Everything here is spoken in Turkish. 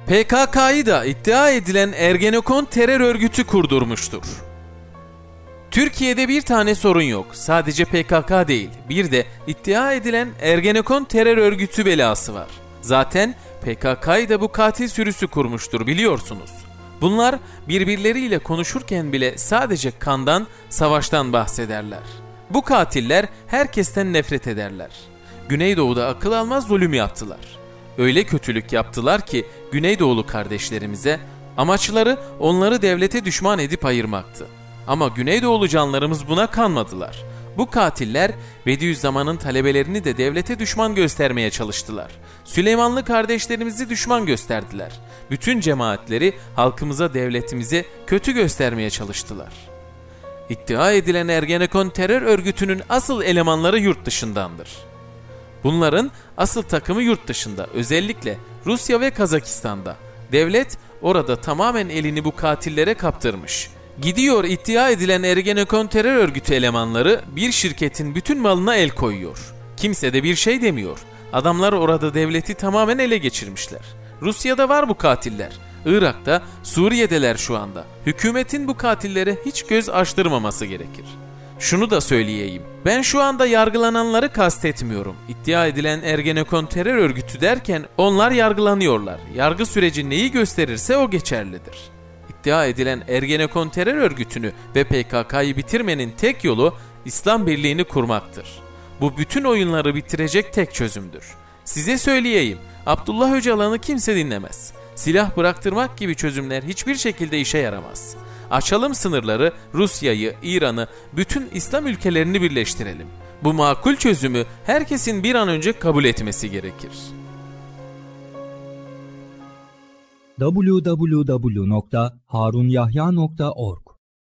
PKK'yı da iddia edilen Ergenekon terör örgütü kurdurmuştur. Türkiye'de bir tane sorun yok. Sadece PKK değil, bir de iddia edilen Ergenekon terör örgütü belası var. Zaten PKK'yı da bu katil sürüsü kurmuştur, biliyorsunuz. Bunlar birbirleriyle konuşurken bile sadece kandan, savaştan bahsederler. Bu katiller herkesten nefret ederler. Güneydoğu'da akıl almaz zulüm yaptılar. Öyle kötülük yaptılar ki Güneydoğulu kardeşlerimize, amaçları onları devlete düşman edip ayırmaktı. Ama Güneydoğulu canlarımız buna kanmadılar. Bu katiller Bediüzzaman'ın talebelerini de devlete düşman göstermeye çalıştılar. Süleymanlı kardeşlerimizi düşman gösterdiler. Bütün cemaatleri halkımıza, devletimize kötü göstermeye çalıştılar. İddia edilen Ergenekon terör örgütünün asıl elemanları yurt dışındandır. Bunların asıl takımı yurt dışında, özellikle Rusya ve Kazakistan'da. Devlet orada tamamen elini bu katillere kaptırmış. Gidiyor iddia edilen Ergenekon terör örgütü elemanları bir şirketin bütün malına el koyuyor. Kimse de bir şey demiyor. Adamlar orada devleti tamamen ele geçirmişler. Rusya'da var bu katiller. Irak'ta, Suriye'deler şu anda. Hükümetin bu katillere hiç göz açtırmaması gerekir. Şunu da söyleyeyim. Ben şu anda yargılananları kastetmiyorum. İddia edilen Ergenekon terör örgütü derken onlar yargılanıyorlar. Yargı süreci neyi gösterirse o geçerlidir. İddia edilen Ergenekon terör örgütünü ve PKK'yı bitirmenin tek yolu İslam birliğini kurmaktır. Bu bütün oyunları bitirecek tek çözümdür. Size söyleyeyim, Abdullah Öcalan'ı kimse dinlemez. Silah bıraktırmak gibi çözümler hiçbir şekilde işe yaramaz. Açalım sınırları, Rusya'yı, İran'ı, bütün İslam ülkelerini birleştirelim. Bu makul çözümü herkesin bir an önce kabul etmesi gerekir. www.harunyahya.org